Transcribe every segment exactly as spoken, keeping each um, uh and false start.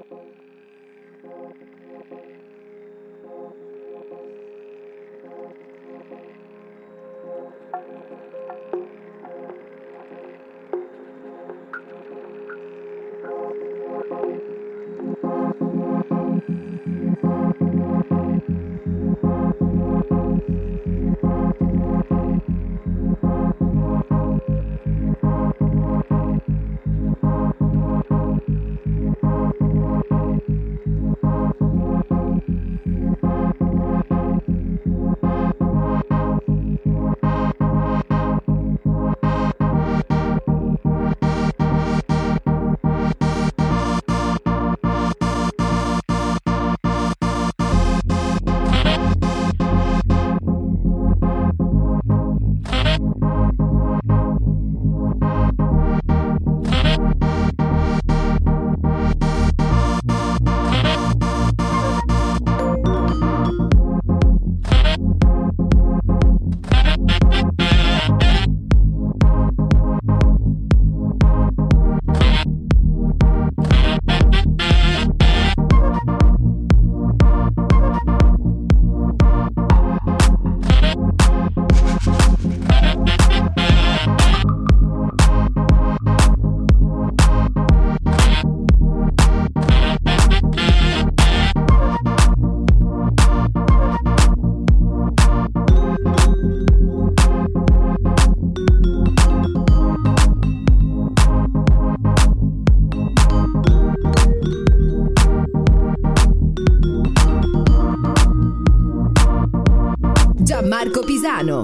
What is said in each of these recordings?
Gianmarco Pisano.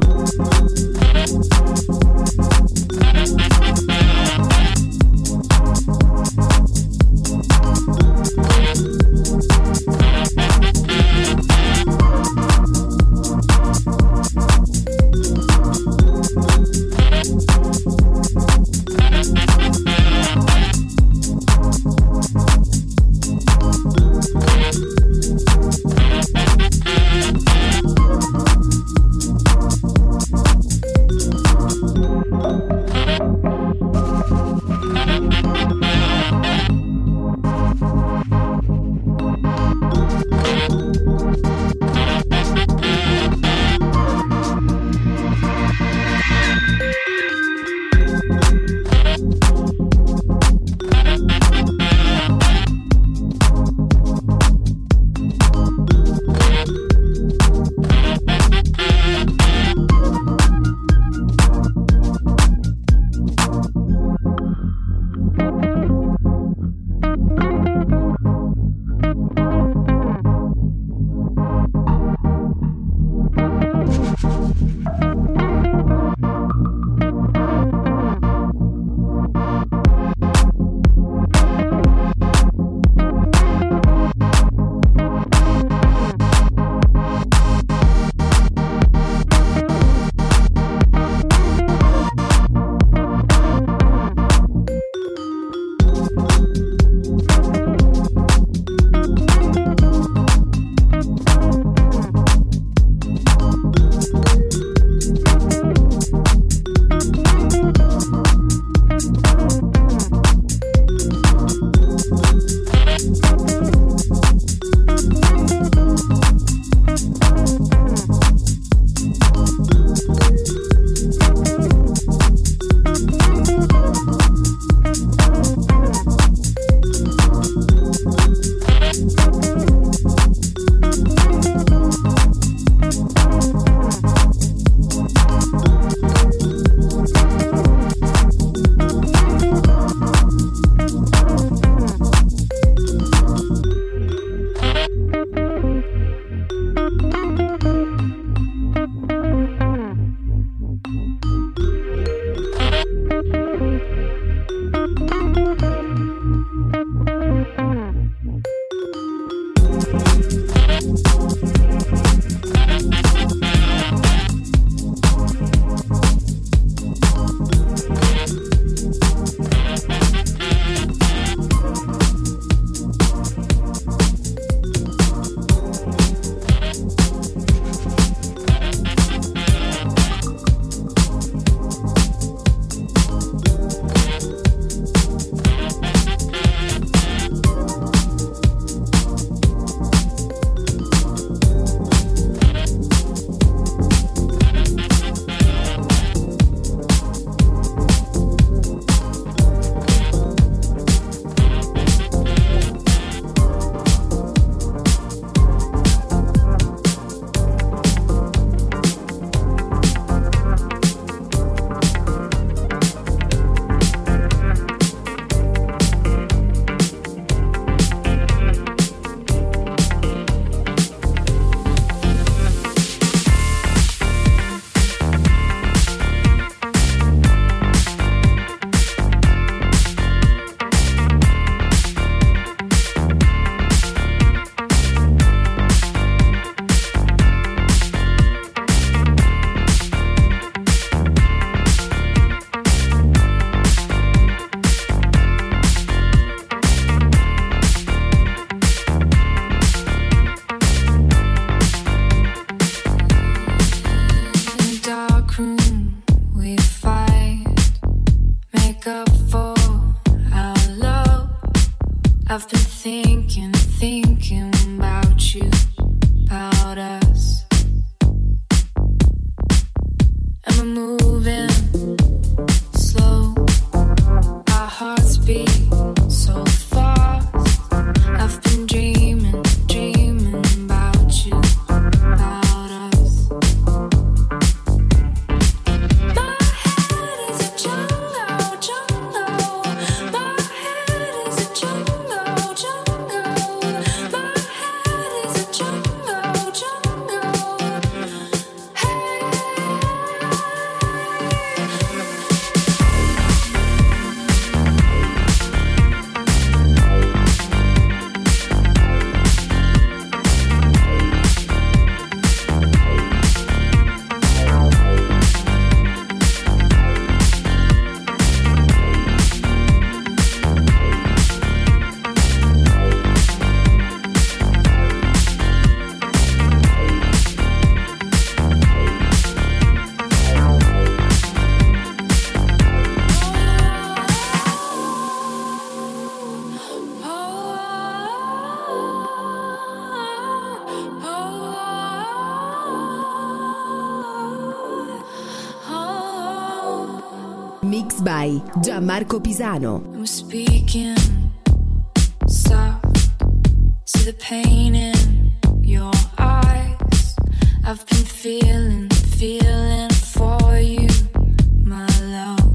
Mixed by Gianmarco Pisano. I'm speaking soft to the pain in your eyes. I've been feeling, feeling for you, my love.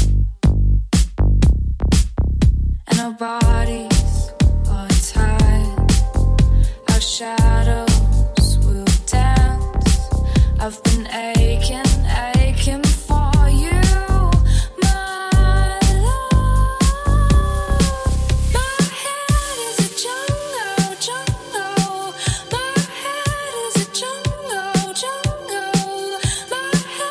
And our bodies are tied, our shadows will dance. I've been aching, aching for you. My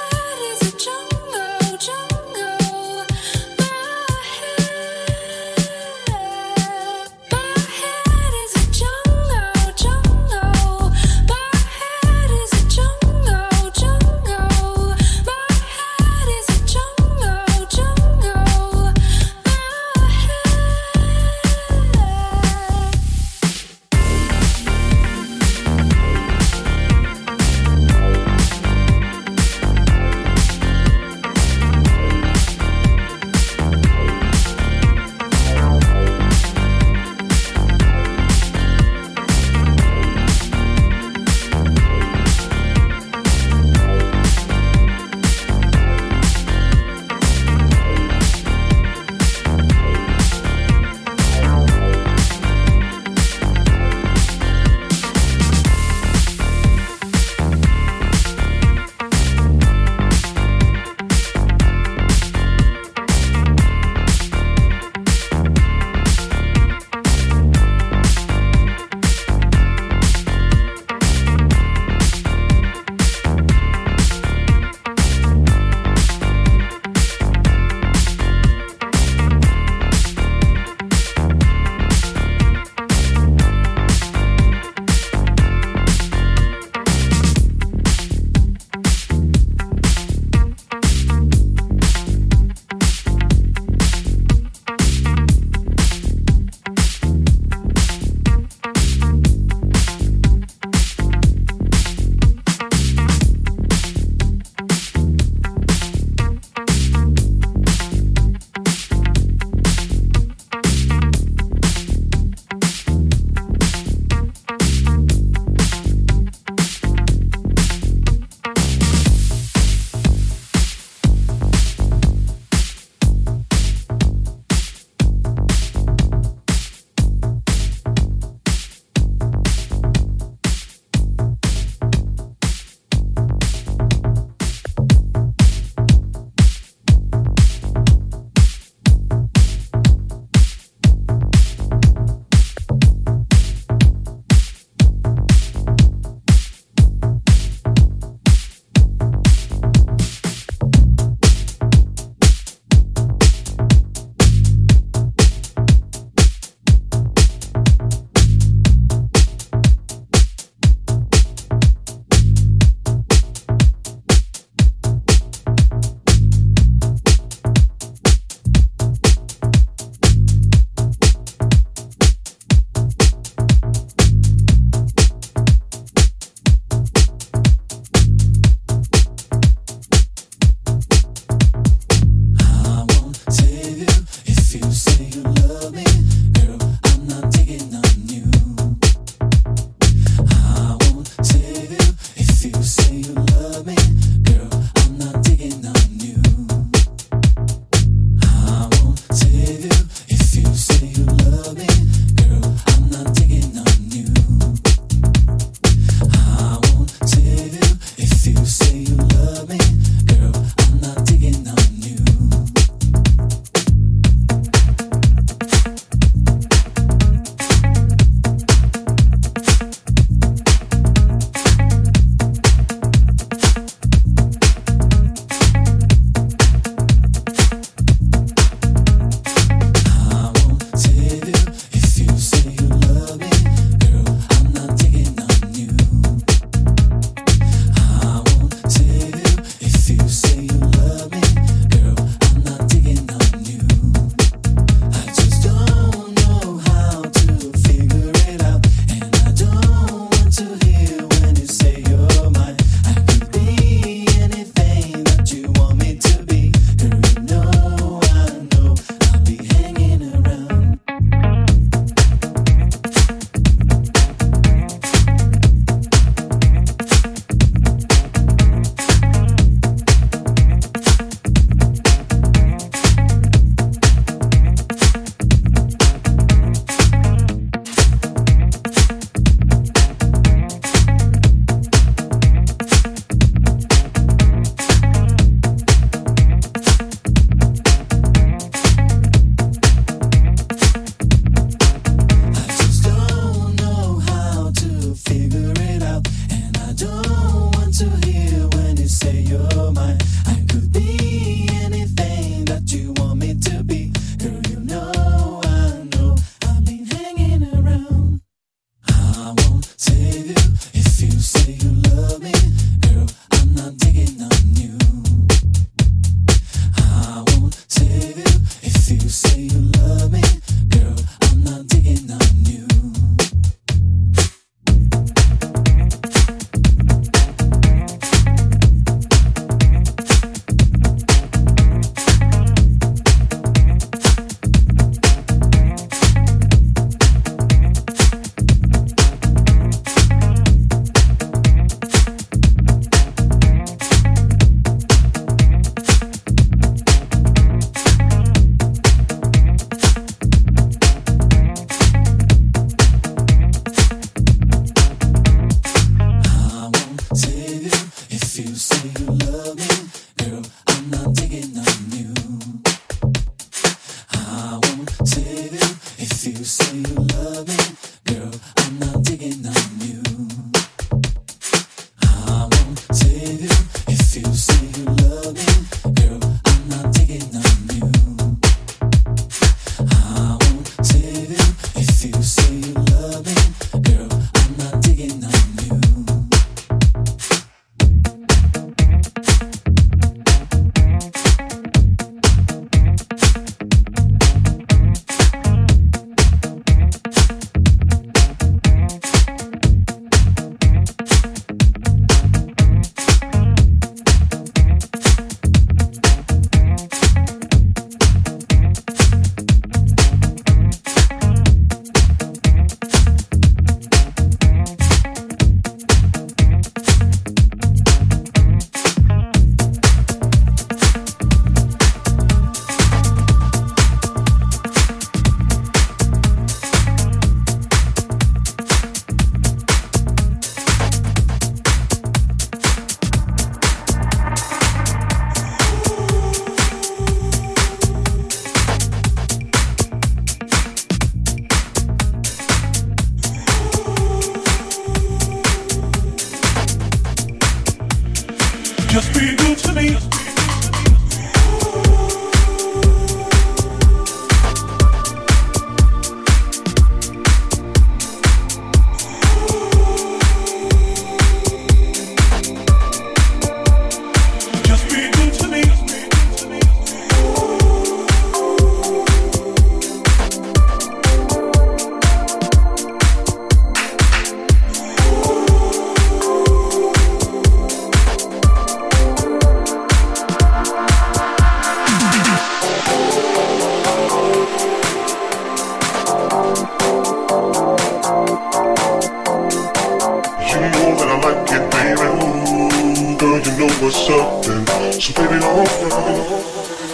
So baby, don't front.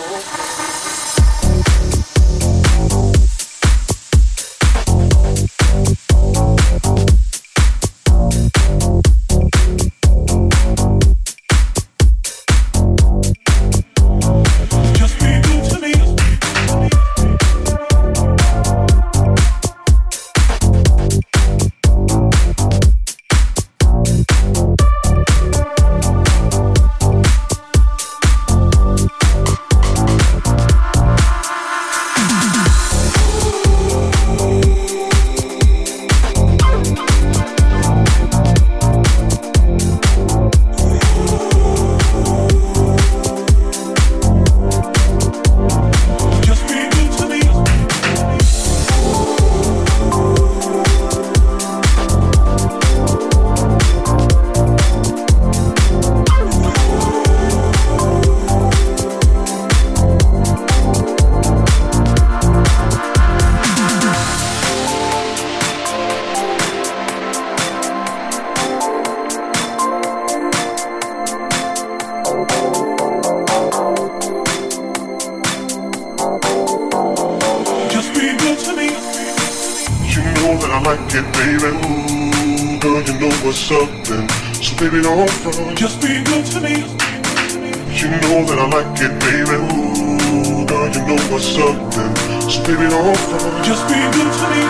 Baby, don't front. Just be good to me. You know that I like it, baby. Ooh, girl, you know what's up then. So baby, don't front. Just be good to me.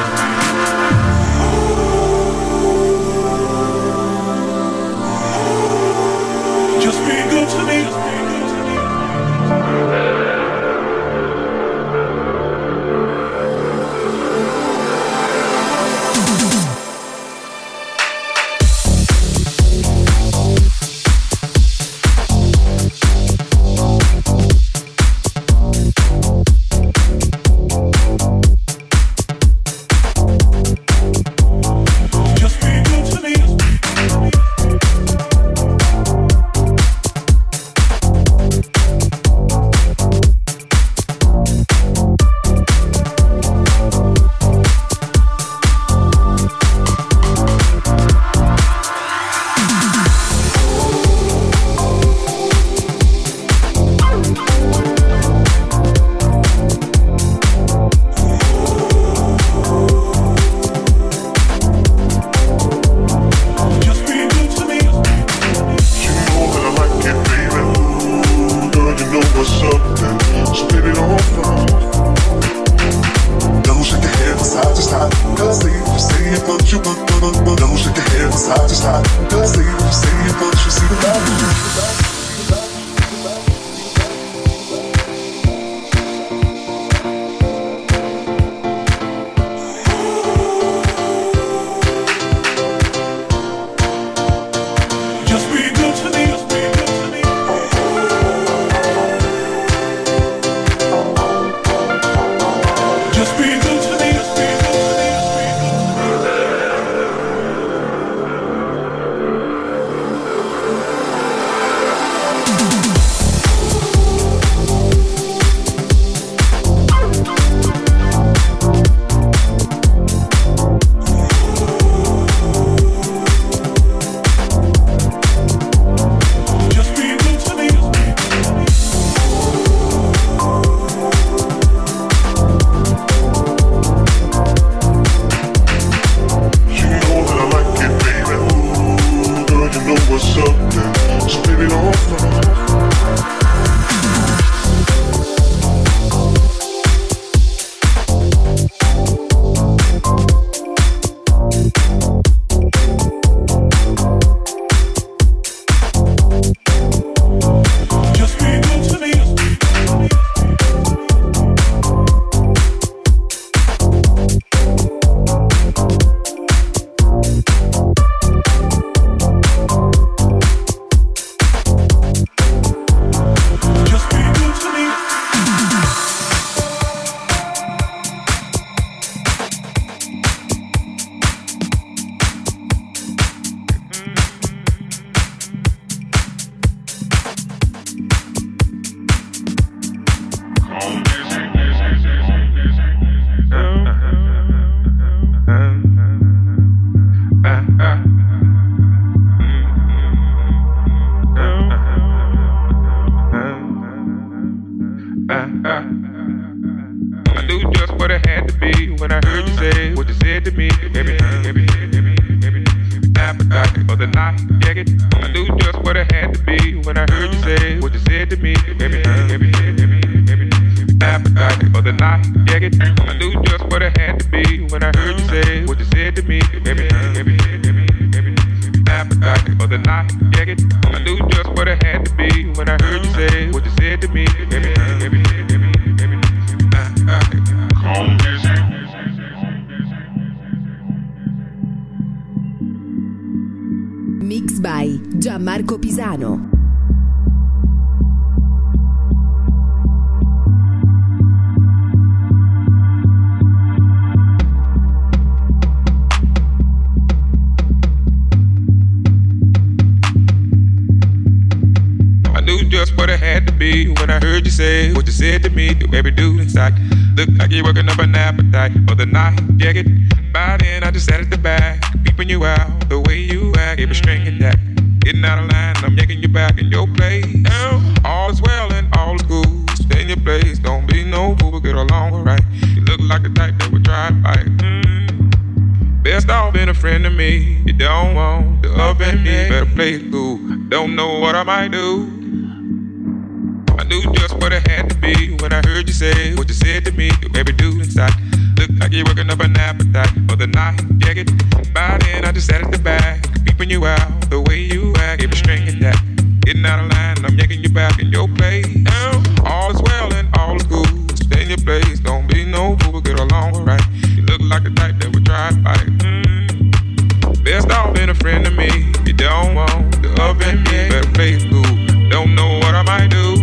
Just be good to me. just what it had to be when I heard you say what you said to me. Everything, everything, everything, everything. Appetite for the night, yeah, it. I knew just what it had to be when I heard you say what you said to me. Everything, everything, everything, everything. Appetite for the night, yeah, it. I knew just what it had to be when I heard you say what you said to me. Everything, everything, everything, everything. Appetite for the night, yeah, it. I knew just what it had to be when I heard you say what you said to me. Everything, everything, everything, everything. Appetite. Calm music. Mixed by Gianmarco Pisano. Just what it had to be when I heard you say what you said to me. Do every dude inside look like you're working up an appetite for the night, yeah, it. By then I just sat at the back, peeping you out, the way you act, every string and that. Getting out of line, I'm yanking you back in your place. All is well and all is cool. Stay in your place, don't be no fool, but get along right. You look like the type that would try to fight. Mm. Best off being a friend to me. You don't want to offend me, better play it cool. Don't know what I might do. I knew just what it had to be when I heard you say what you said to me. Do every dude inside look like you're working up an appetite for the night, yeah, it. By then I just sat at the back, peeping you out, the way you act, every string and that. Getting out of line, I'm yanking you back in your place. All is well and all is cool. Stay in your place, don't be no fool, but get along right. You look like the type that would try to fight. Mm. Best off being a friend to me. You don't want to offend me, better play it cool. Don't know what I might do.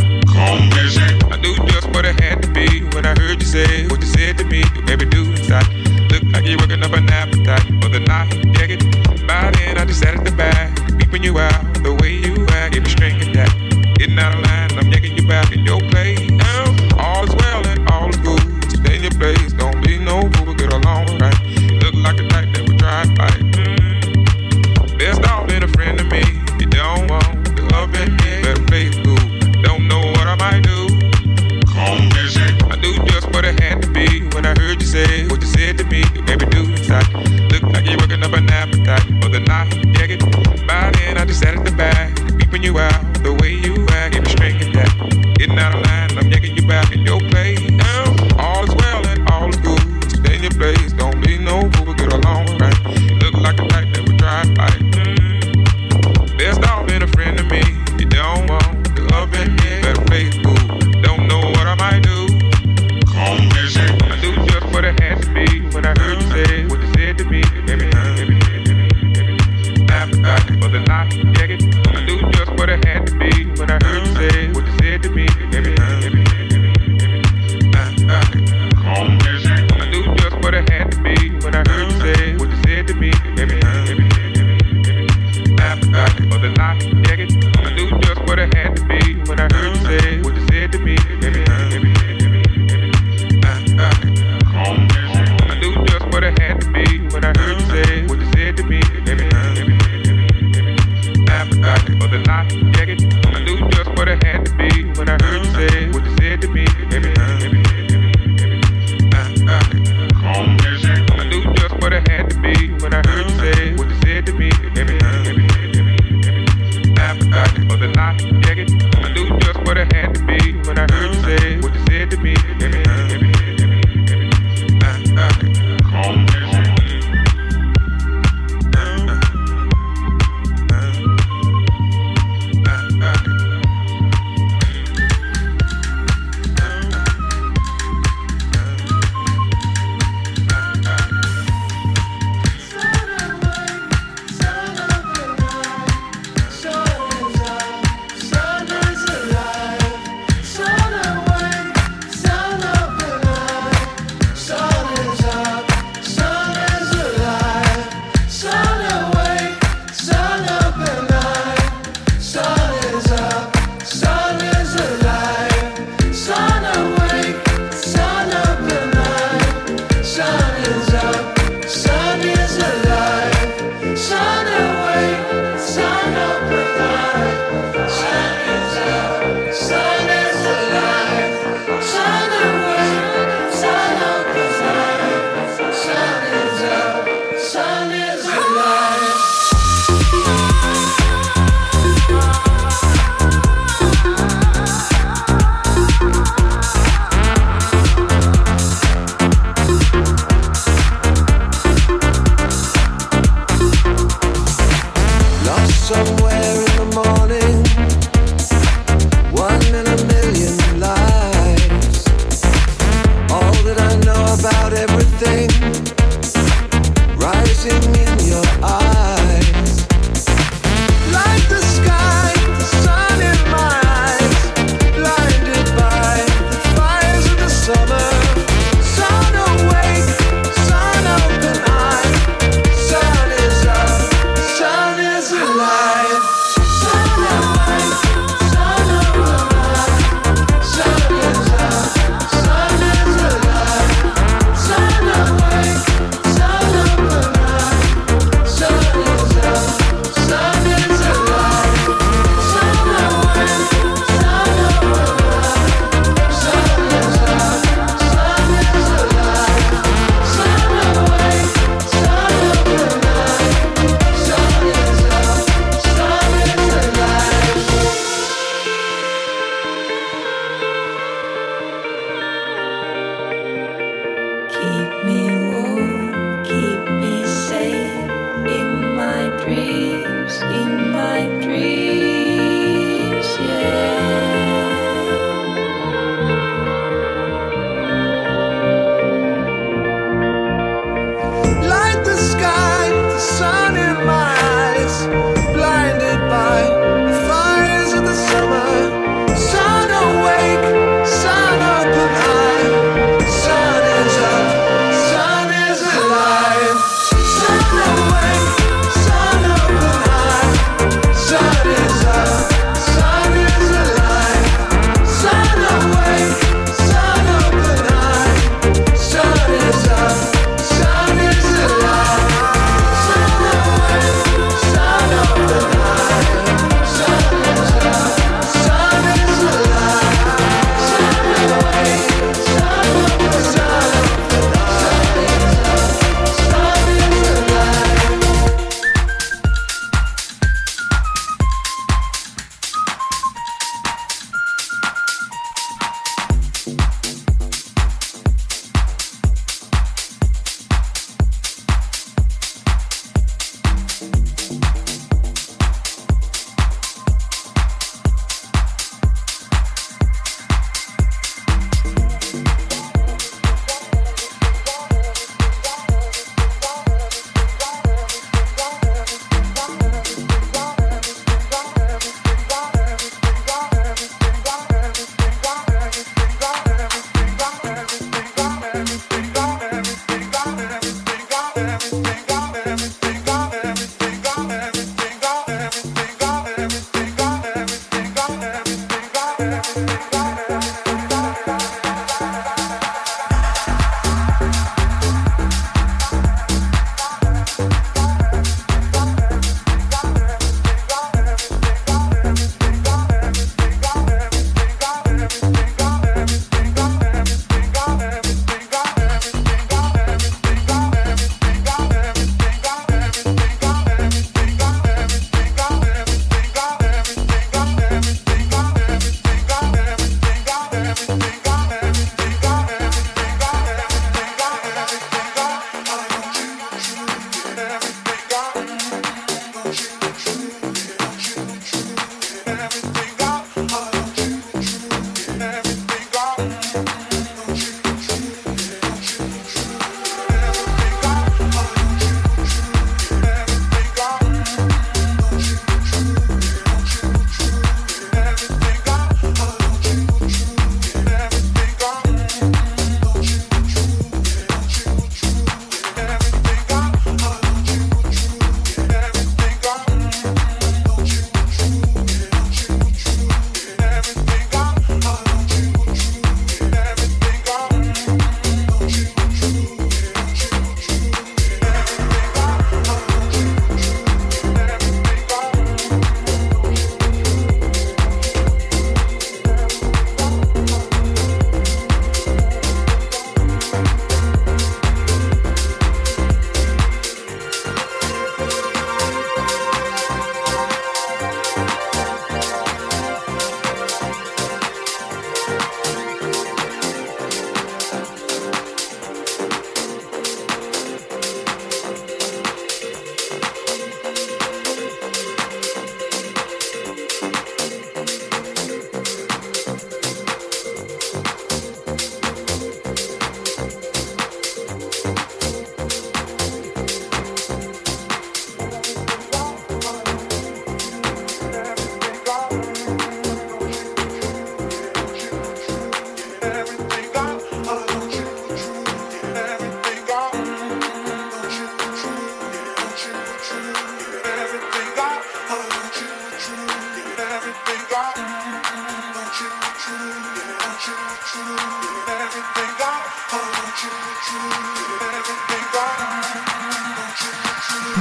I knew just what it had to be when I heard you say what you said to me. Do every dude inside look like you're working up an appetite for the night, yeah, it. By then I just sat at the back, peeping you out, the way you act, every string and that. Getting out of line, I'm yanking you back in your place. All is well and all is cool. Stay in your place, don't be no fool, but get along right. You look like the type that would try to fight. Mm. Best off being a friend to me. You don't want to offend me, better play it cool. Don't know what I might do. Calm music. I knew just what it had to be when I heard you say what you said to me. Do every dude inside look like you're working up an appetite for the night, yeah, it. By then I just sat at the back, peeping you out, the way you act, every string and that. Getting out of line, I'm yanking you back in your place. All is well and all is cool. Stay in your place, don't be no fool, but get along right. You look like the type that would try to fight. Mm. Best off being a friend to me. You don't want to offend me, better play it cool. Don't know what I might do. Calm music. I knew just what it had to be when I heard you say what you said to me. Everything, everything, everything, everything. Appetite for the night, yeah, it. I knew just what it had to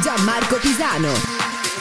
Gianmarco Pisano.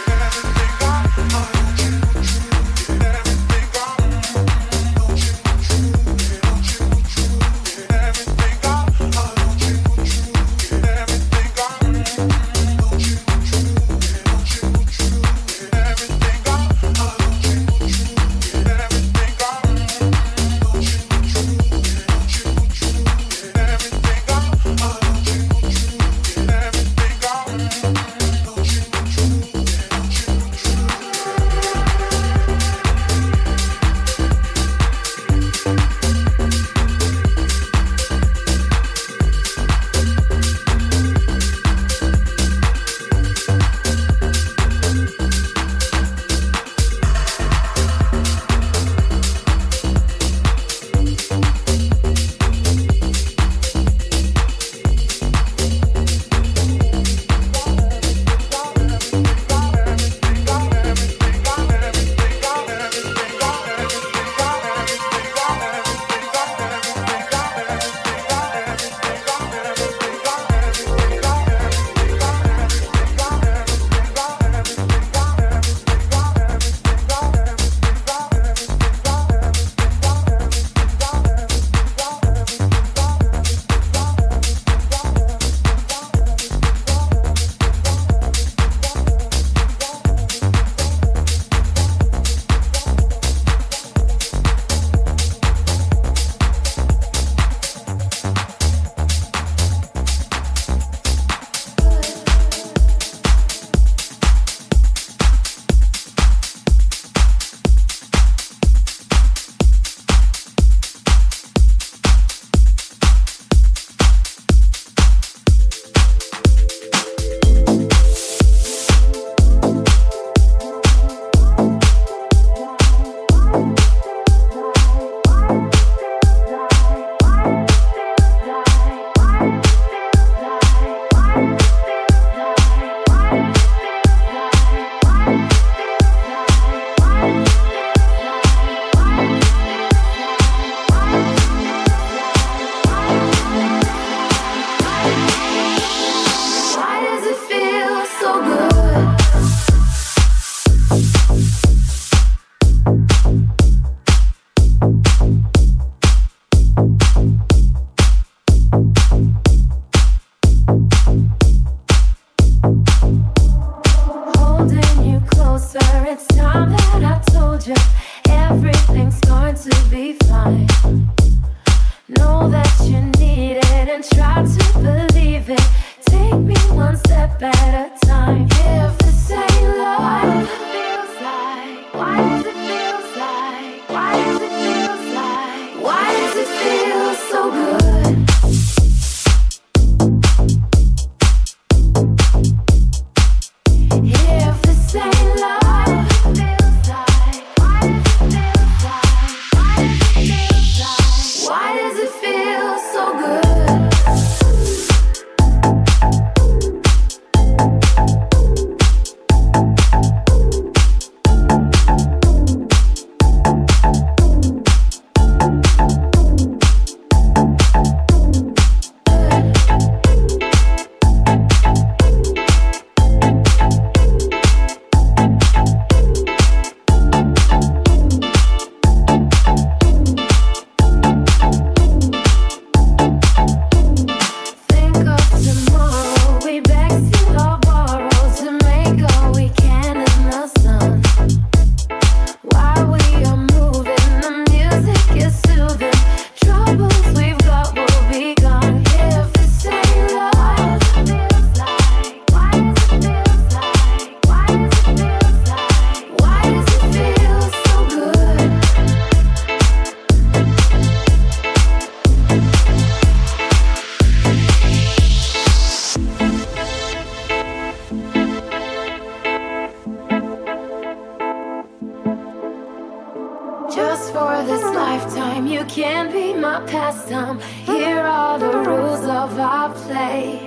Just for this lifetime, you can be my pastime. Here are the rules of our play.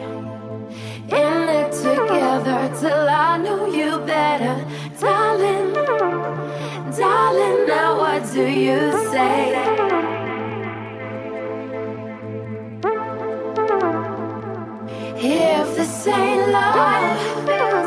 In it together till I know you better. Darling, darling, now what do you say? If this ain't love,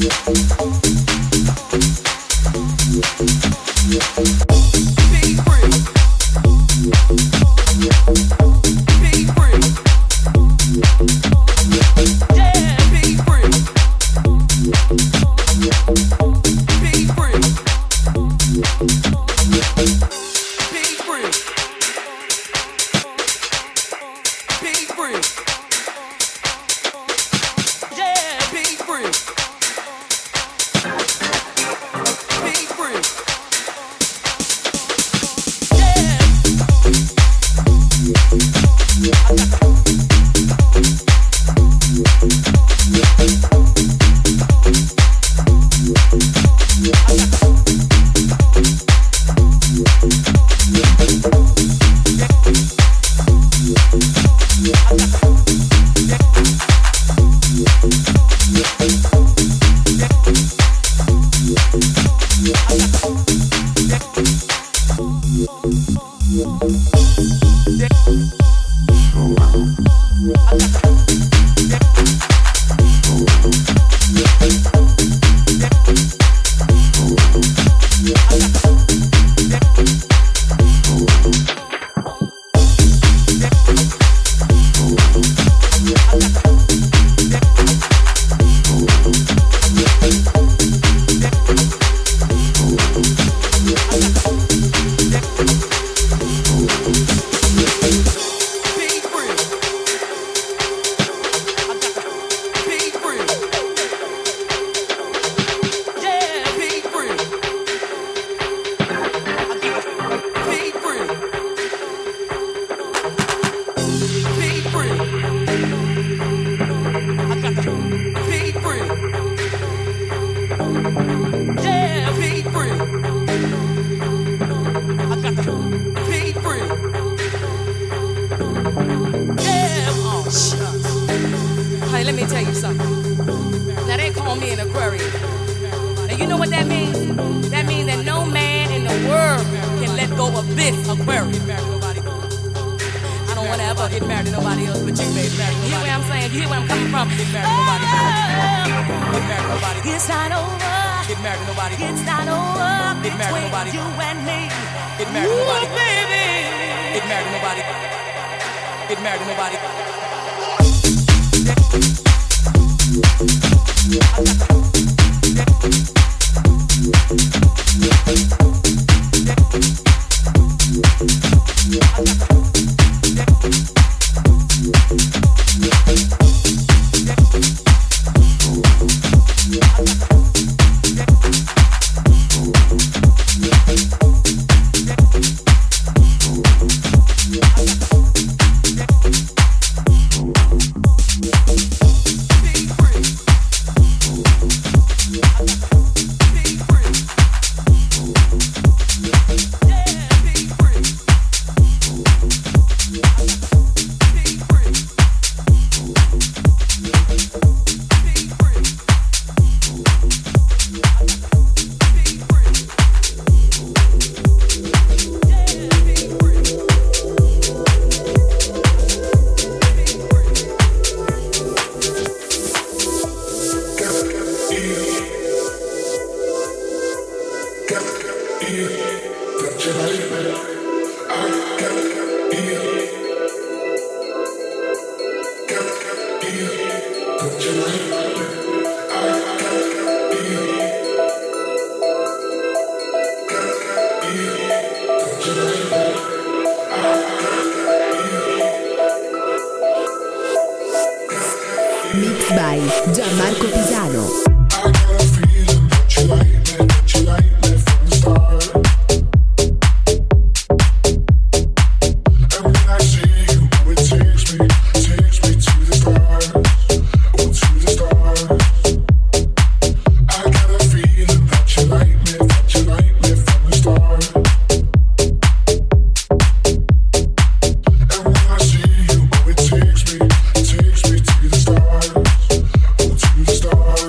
Stars.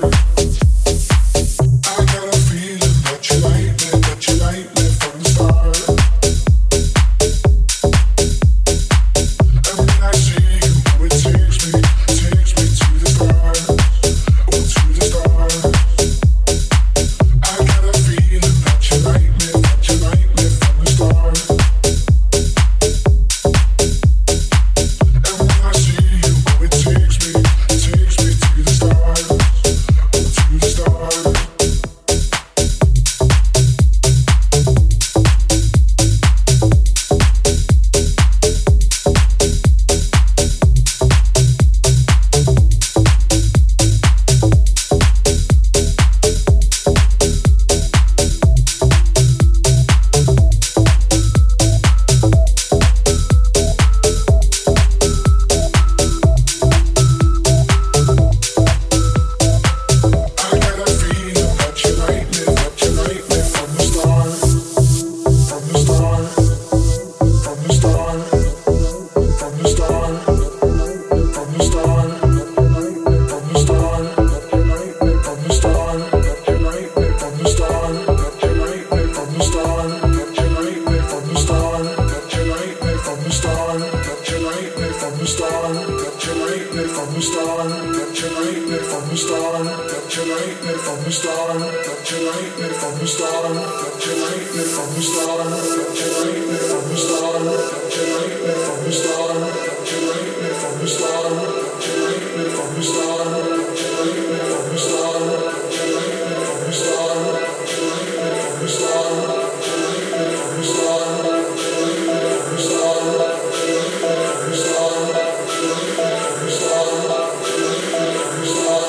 like me from the start. Don't you like me from the start? Don't you like me from the start? Don't you like me from the start? Don't you like me from the start? Don't you like me from the start? Don't you like me from the start? Don't you like me from the start? Don't you like me from the start? Don't you like me from the start? Don't you like me from the start? Don't you like me from the start? Don't you like me from the start? Don't you like me from the start? Don't you like me from the start?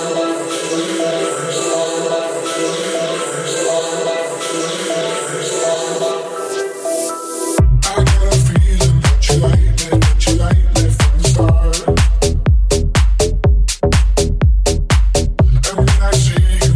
I got a feeling that you like me, that you like me from the start. And when I see you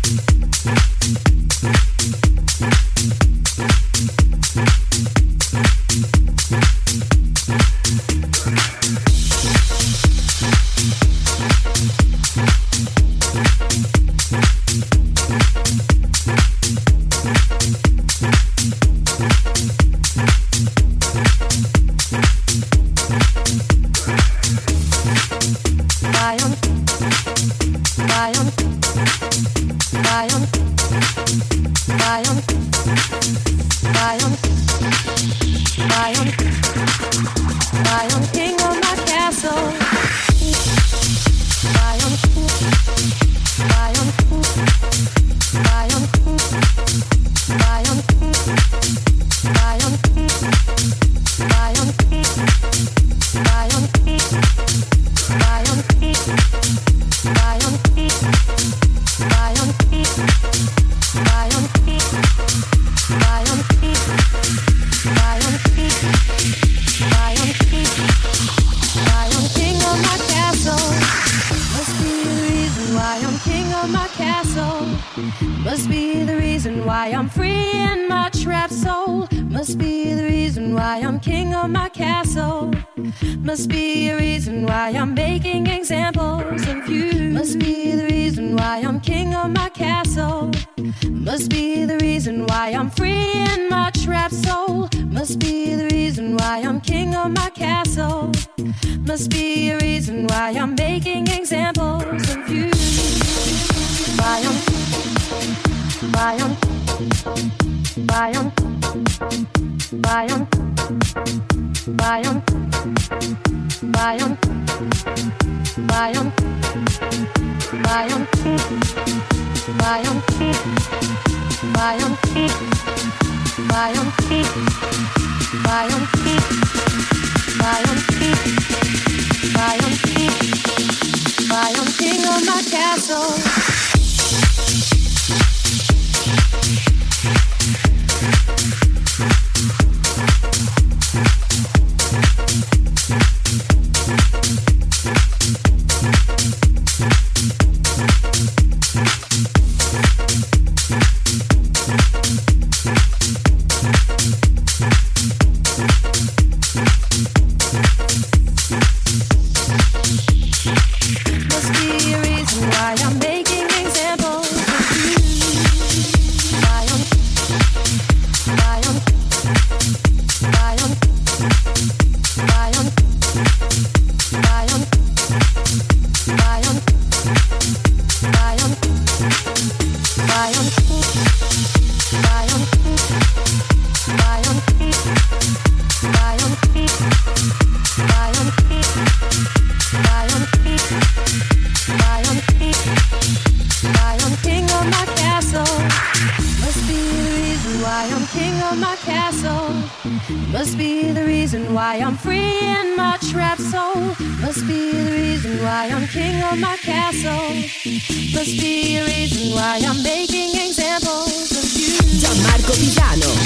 Gianmarco Pisano.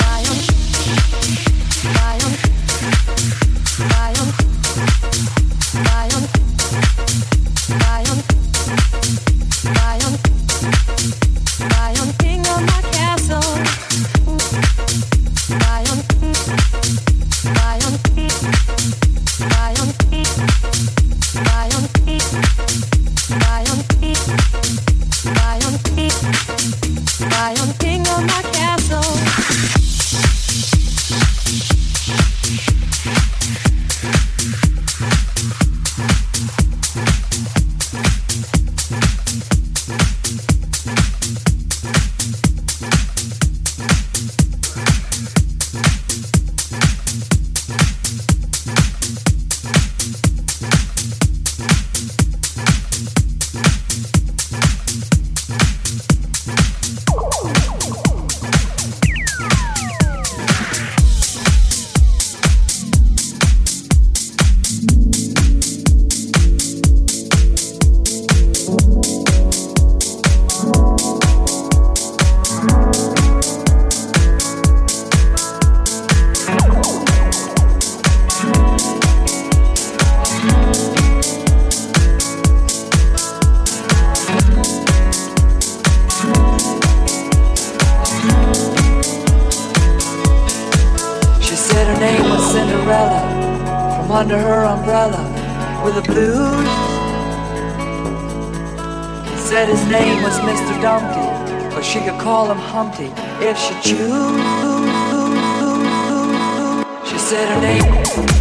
Cinderella from under her umbrella with the blues. He said his name was Mister Dumpty, but she could call him Humpty if she choose. She said her name.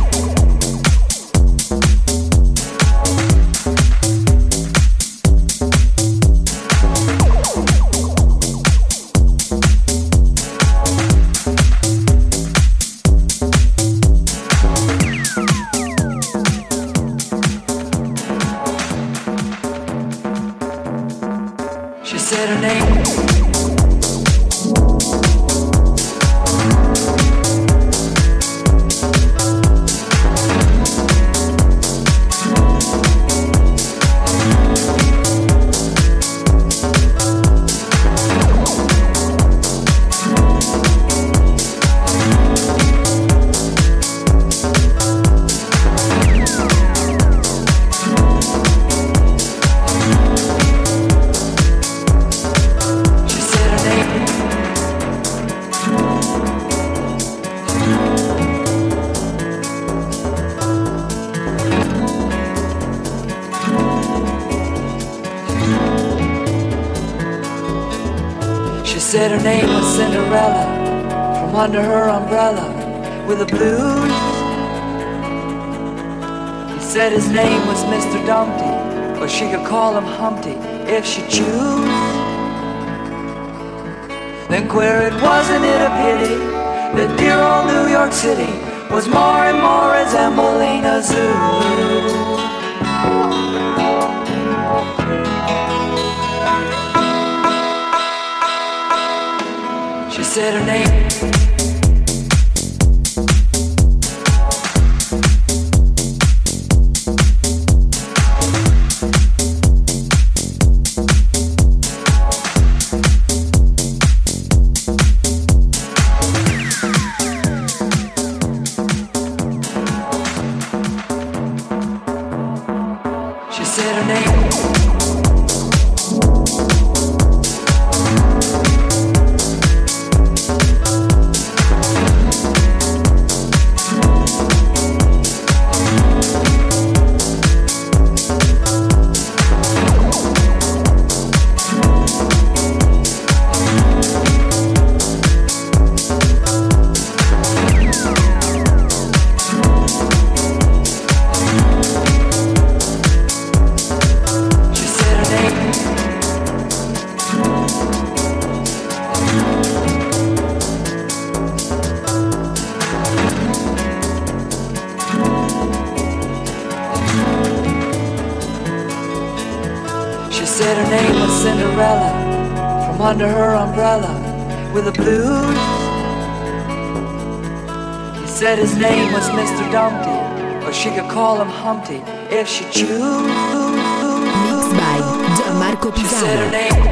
Said her name was Cinderella from under her umbrella with the blues. He said his name was Mister Dumpty, but she could call him Humpty if she choose. Then queer it, wasn't it a pity that dear old New York City was more and more resembling a zoo? She said her name. She said her name. Said her name was Cinderella from under her umbrella with the blues. He said his name was Mister Dumpty, but she could call him Humpty if she choose. Mixed by Gianmarco Pisano. She said her name.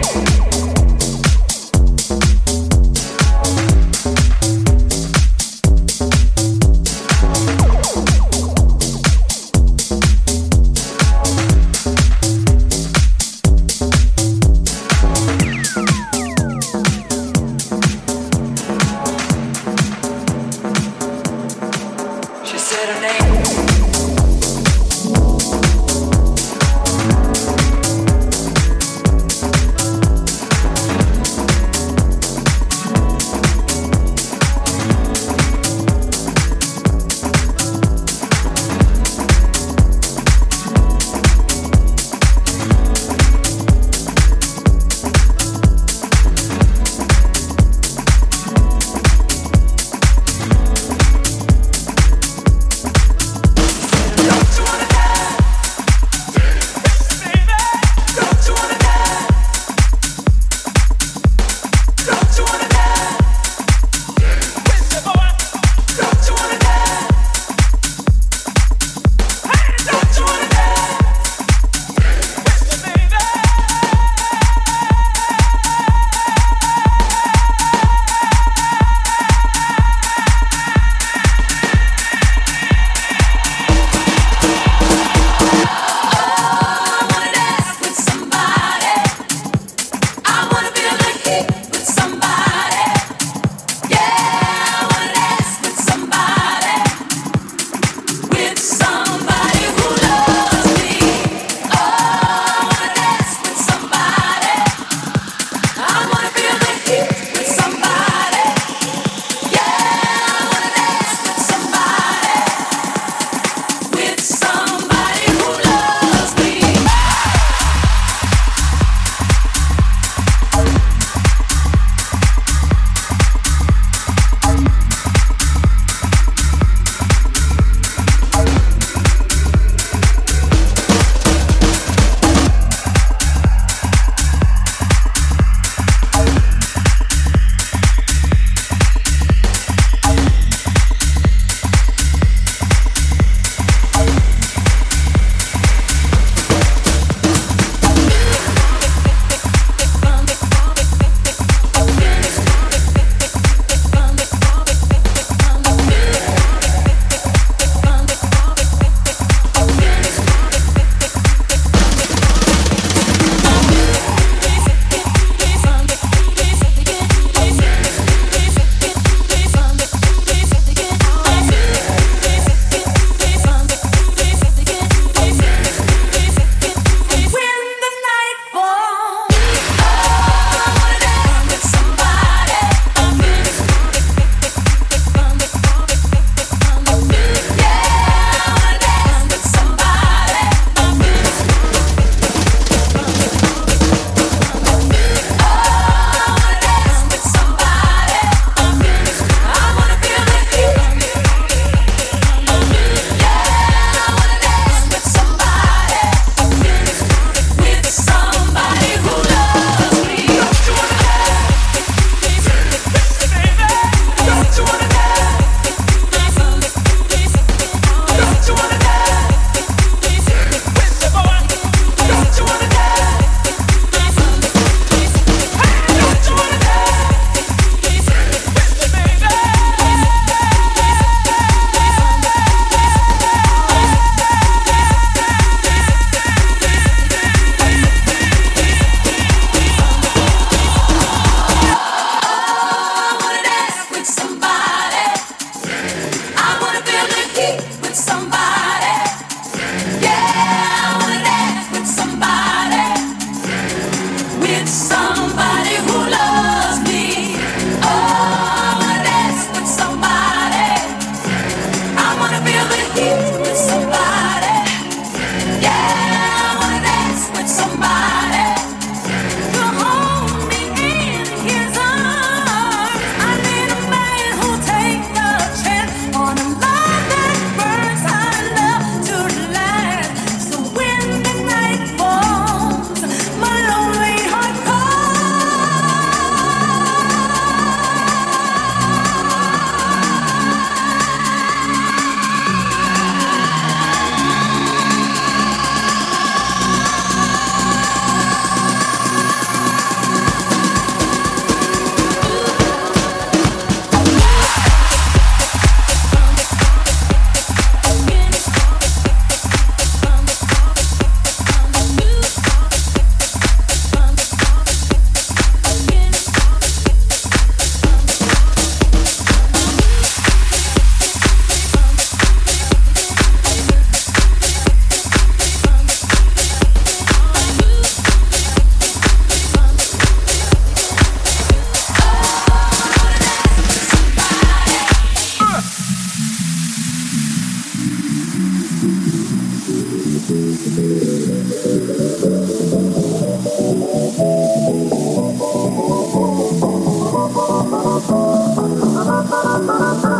Thank you.